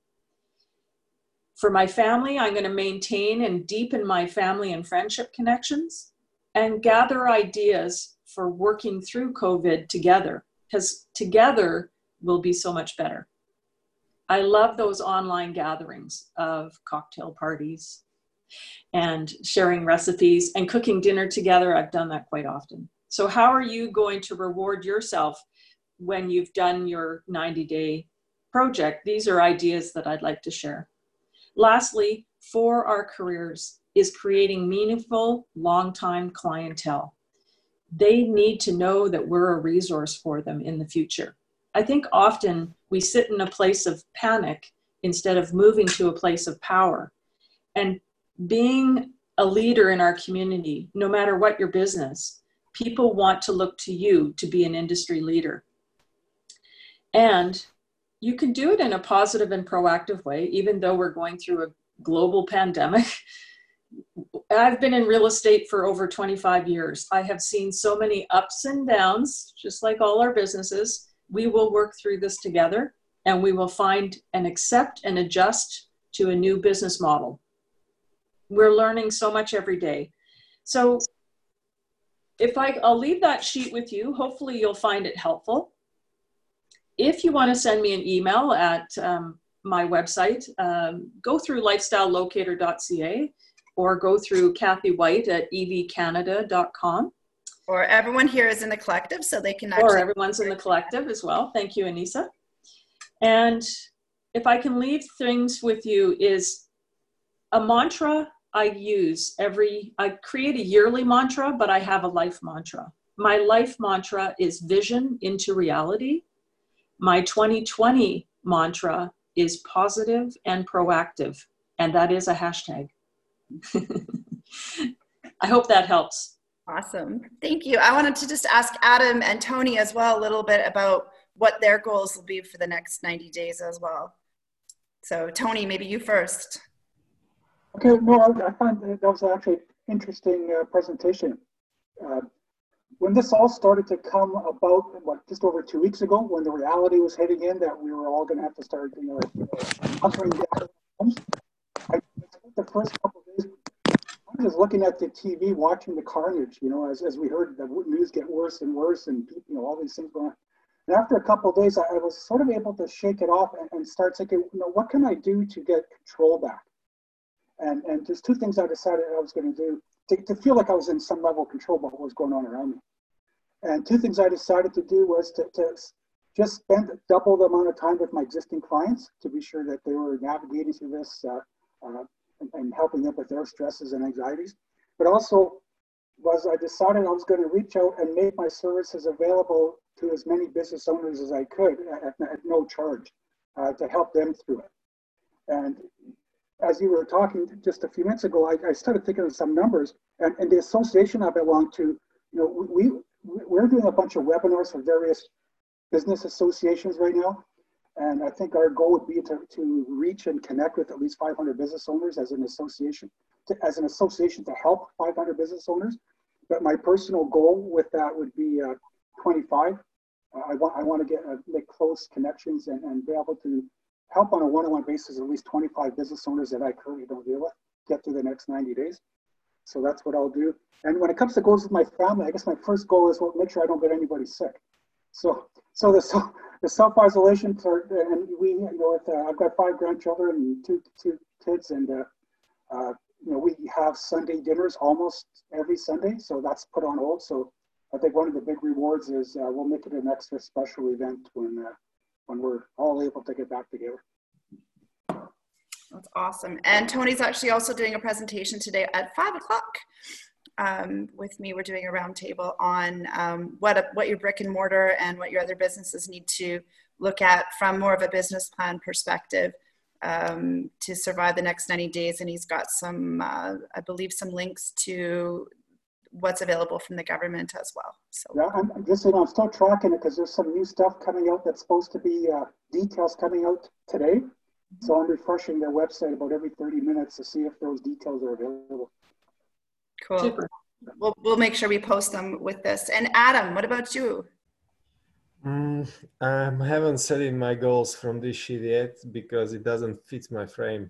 For my family, I'm going to maintain and deepen my family and friendship connections and gather ideas for working through COVID together, because together we'll be so much better. I love those online gatherings of cocktail parties and sharing recipes and cooking dinner together. I've done that quite often. So how are you going to reward yourself when you've done your ninety day project? These are ideas that I'd like to share. Lastly, for our careers is creating meaningful, long-time clientele. They need to know that we're a resource for them in the future. I think often we sit in a place of panic instead of moving to a place of power. And being a leader in our community, no matter what your business, people want to look to you to be an industry leader. And you can do it in a positive and proactive way, even though we're going through a global pandemic. I've been in real estate for over twenty-five years. I have seen so many ups and downs, just like all our businesses. We will work through this together, and we will find and accept and adjust to a new business model. We're learning so much every day. So if I, I'll leave that sheet with you. Hopefully you'll find it helpful. If you want to send me an email at um, my website, um, go through lifestyle locator dot c a or go through Kathy White at e v canada dot com. Or everyone here is in the collective, so they can actually. Or everyone's in the collective as well. Thank you, Anissa. And if I can leave things with you is a mantra I use every, I create a yearly mantra, but I have a life mantra. My life mantra is vision into reality. My twenty twenty mantra is positive and proactive, and that is a hashtag. I hope that helps. Awesome. Thank you. I wanted to just ask Adam and Tony as well a little bit about what their goals will be for the next ninety days as well. So Tony, maybe you first. Okay, no, I, I find that was actually an interesting uh, presentation. Uh, when this all started to come about, what, just over two weeks ago, when the reality was hitting in that we were all going to have to start, you know, hunkering down homes, I spent the first couple of days I was looking at the T V, watching the carnage, you know, as, as we heard the news get worse and worse and, you know, all these things going on. And after a couple of days, I, I was sort of able to shake it off and, and start thinking, you know, what can I do to get control back? And, and there's two things I decided I was going to do to, to feel like I was in some level of control about what was going on around me. And two things I decided to do was to, to just spend double the amount of time with my existing clients to be sure that they were navigating through this uh, uh, and, and helping them with their stresses and anxieties. But also was I decided I was going to reach out and make my services available to as many business owners as I could at, at no charge uh, to help them through it. And as you were talking just a few minutes ago, I, I started thinking of some numbers, and, and the association I belong to, you know, we, we're doing a bunch of webinars for various business associations right now. And I think our goal would be to, to reach and connect with at least five hundred business owners as an association, to, as an association to help five hundred business owners. But my personal goal with that would be uh, twenty-five. Uh, I want I want to get uh, make close connections and, and be able to help on a one-on-one basis at least twenty-five business owners that I currently don't deal with get through the next ninety days. So that's what I'll do. And when it comes to goals with my family, I guess my first goal is, well, make sure I don't get anybody sick. So so the the self-isolation part, and we, you know, with, uh, I've got five grandchildren and two two kids, and uh, uh, you know, we have Sunday dinners almost every Sunday, so that's put on hold. So I think one of the big rewards is uh, we'll make it an extra special event when uh, when we're all able to get back together. That's awesome. And Tony's actually also doing a presentation today at five o'clock. Um, with me, we're doing a roundtable on um, what, a, what your brick and mortar and what your other businesses need to look at from more of a business plan perspective um, to survive the next ninety days. And he's got some, uh, I believe, some links to what's available from the government as well. So yeah, I'm, I'm just, you know, I'm still tracking it because there's some new stuff coming out that's supposed to be uh, details coming out today. Mm-hmm. So I'm refreshing their website about every thirty minutes to see if those details are available. Cool. Super. We'll, we'll make sure we post them with this. And Adam, what about you? Mm, um, I haven't set in my goals from this sheet yet because it doesn't fit my frame.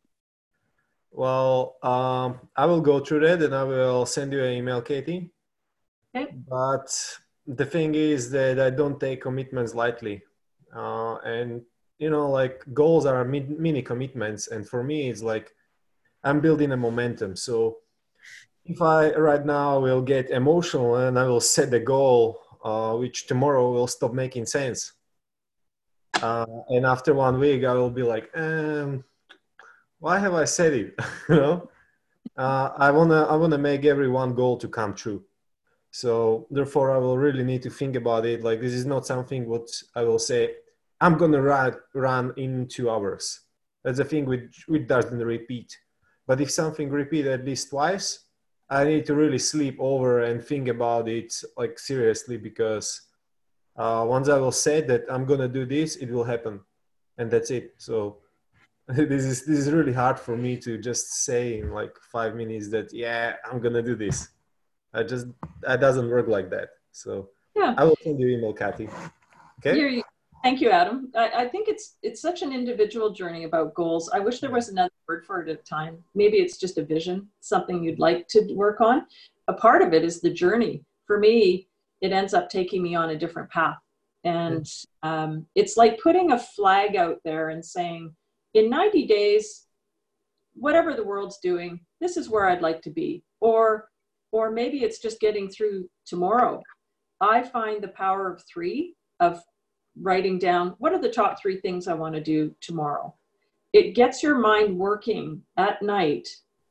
Well, um, I will go through that and I will send you an email, Katie. Okay. But the thing is that I don't take commitments lightly. Uh, and, you know, like goals are mini commitments. And for me, it's like I'm building a momentum. So if I right now will get emotional and I will set the goal, uh, which tomorrow will stop making sense. Uh, and after one week, I will be like, um, why have I said it? you know, uh, I wanna I wanna make every one goal to come true. So therefore, I will really need to think about it. Like this is not something what I will say. I'm gonna run run in two hours. That's a thing which which doesn't repeat. But if something repeats at least twice, I need to really sleep over and think about it like seriously because uh, once I will say that I'm gonna do this, it will happen, and that's it. So this is this is really hard for me to just say in like five minutes that yeah I'm gonna do this. I just that doesn't work like that. So yeah, I will send you email, Kathy. Okay. You're, thank you, Adam. I, I think it's it's such an individual journey about goals. I wish there was another word for it at a time. Maybe it's just a vision, something you'd like to work on. A part of it is the journey. for me, it ends up taking me on a different path. And um, it's like putting a flag out there and saying, in ninety days, whatever the world's doing, this is where I'd like to be. Or, or maybe it's just getting through tomorrow. I find the power of three, of writing down, what are the top three things I want to do tomorrow? It gets your mind working at night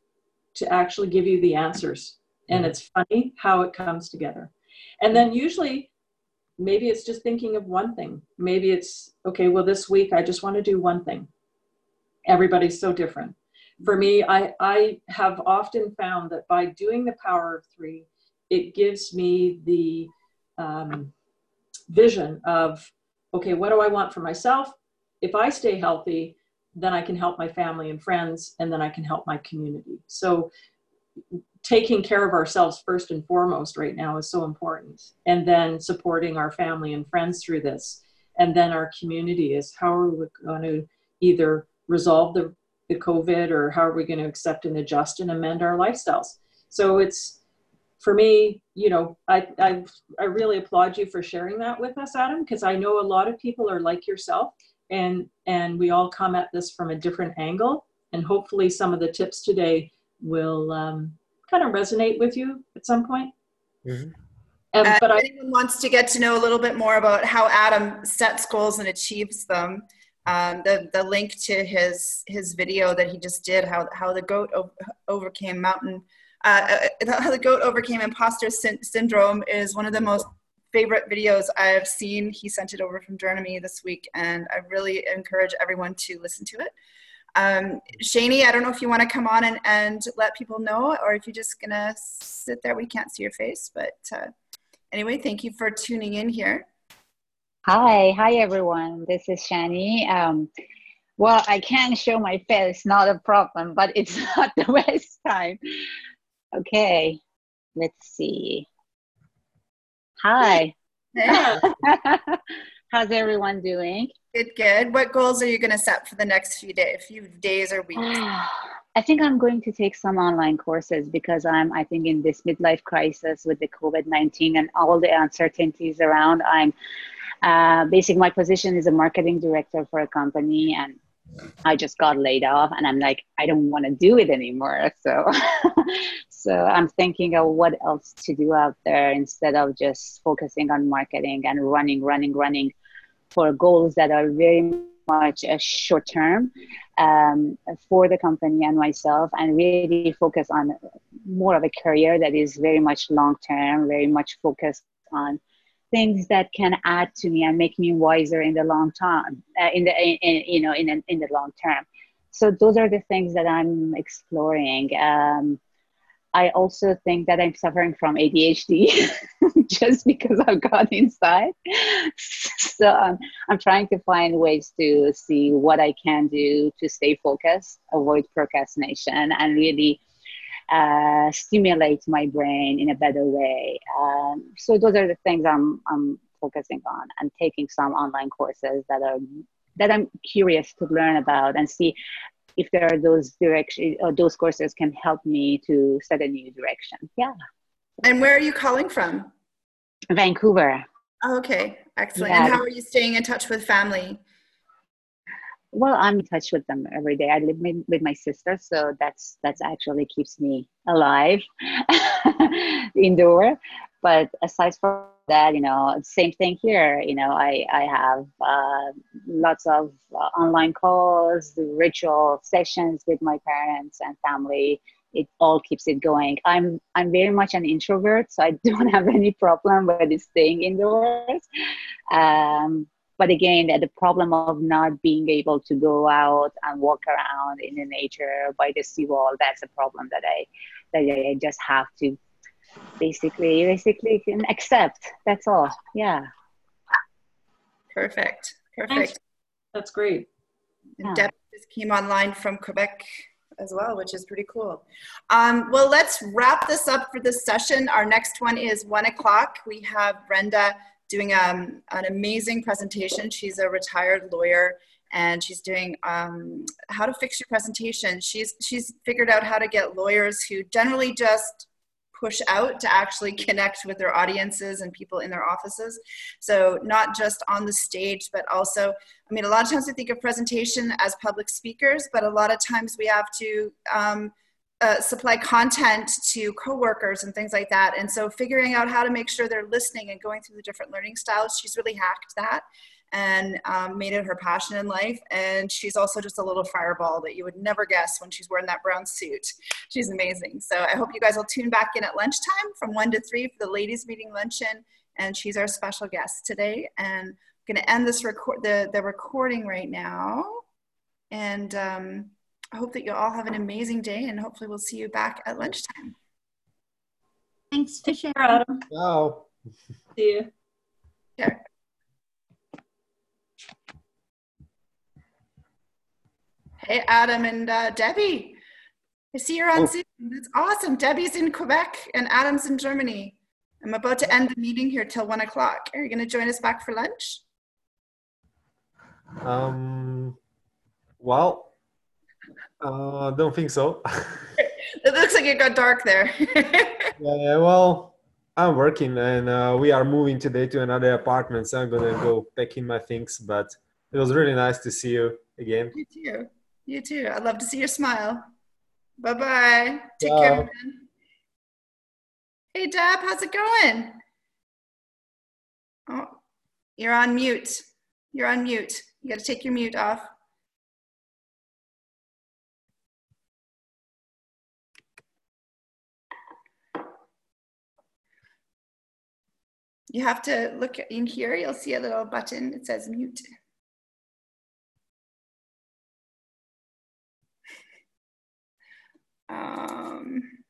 to actually give you the answers. And it's funny how it comes together. And then usually, maybe it's just thinking of one thing. Maybe it's, okay, well, this week I just want to do one thing. Everybody's so different. For me, I, I have often found that by doing the power of three, it gives me the um, vision of, okay, what do I want for myself? If I stay healthy, then I can help my family and friends, and then I can help my community. So taking care of ourselves first and foremost right now is so important. And then supporting our family and friends through this. And then our community is, how are we going to either resolve the, the COVID, or how are we going to accept and adjust and amend our lifestyles? So it's, for me, you know, I, I, I really applaud you for sharing that with us, Adam, because I know a lot of people are like yourself, and, and we all come at this from a different angle. And hopefully some of the tips today will um, kind of resonate with you at some point. Mm-hmm. Um, uh, but if I, anyone wants to get to know a little bit more about how Adam sets goals and achieves them, um, the, the link to his, his video that he just did, how, how the goat o- overcame mountain, uh, how the goat overcame imposter sy- syndrome is one of the most favorite videos I've seen. He sent it over from Germany this week, and I really encourage everyone to listen to it. Um, Shani, I don't know if you want to come on and, and let people know, or if you're just going to sit there. We can't see your face, but uh, anyway, thank you for tuning in here. Hi, hi everyone. This is Shani. Um, well, I can show my face, not a problem, but it's not the best time. Okay, let's see. Hi. Hey. How's everyone doing? Good, good. What goals are you going to set for the next few days, few days or weeks? I think I'm going to take some online courses because I'm, I think, in this midlife crisis with the COVID nineteen and all the uncertainties around. I'm uh, basically, my position is a marketing director for a company, and I just got laid off, and I'm like, I don't want to do it anymore. So, so I'm thinking of what else to do out there instead of just focusing on marketing and running, running, running for goals that are very much a short term um, for the company and myself, and really focus on more of a career that is very much long term, very much focused on things that can add to me and make me wiser in the long term, uh, in the in, in, you know in in the long term. So those are the things that I'm exploring. Um, I also think that I'm suffering from A D H D just because I've got inside. So um, I'm trying to find ways to see what I can do to stay focused, avoid procrastination, and really uh, stimulate my brain in a better way. Um, so those are the things I'm I'm focusing on, and taking some online courses that are that I'm curious to learn about and see if there are those direction or those courses can help me to set a new direction. Yeah. And where are you calling from? Vancouver. Oh, okay, excellent. Yeah. And how are you staying in touch with family? Well, I'm in touch with them every day. I live with, with my sister, so that's that's actually keeps me alive indoor. But aside from that, you know, same thing here. You know, I I have uh, lots of uh, online calls, ritual sessions with my parents and family. It all keeps it going. I'm I'm very much an introvert, so I don't have any problem with staying indoors. Um, But again, the problem of not being able to go out and walk around in the nature by the seawall, that's a problem that I that I just have to basically basically can accept. That's all. Yeah. Perfect. Perfect. Thanks. That's great. And Yeah. Deb just came online from Quebec as well, which is pretty cool. Um, well, let's wrap this up for this session. Our next one is one o'clock. We have Brenda doing um, an amazing presentation. She's a retired lawyer, and she's doing um, how to fix your presentation. She's, she's figured out how to get lawyers who generally just push out to actually connect with their audiences and people in their offices. So not just on the stage, but also, I mean, a lot of times we think of presentation as public speakers, but a lot of times we have to um, uh, supply content to coworkers and things like that. And so figuring out how to make sure they're listening and going through the different learning styles, she's really hacked that and um, made it her passion in life. And she's also just a little fireball that you would never guess when she's wearing that brown suit. She's amazing. So I hope you guys will tune back in at lunchtime from one to three for the ladies meeting luncheon. And she's our special guest today. And I'm gonna end this record the, the recording right now. And um, I hope that you all have an amazing day, and hopefully we'll see you back at lunchtime. Thanks for sharing. Adam. Ciao. See you. Yeah. Hey, Adam and uh, Debbie. I see you're on Oh. Zoom. That's awesome. Debbie's in Quebec and Adam's in Germany. I'm about to end the meeting here till one o'clock. Are you going to join us back for lunch? Um, well, uh, don't think so. It looks like it got dark there. Yeah, well, I'm working and uh, we are moving today to another apartment, so I'm gonna go pack in my things. But it was really nice to see you again. You too. You too. I'd love to see your smile. Bye-bye. Take Ciao. care, man. Hey, Deb, how's it going? Oh, you're on mute. You're on mute. You got to take your mute off. You have to look in here. You'll see a little button. It says mute. Um,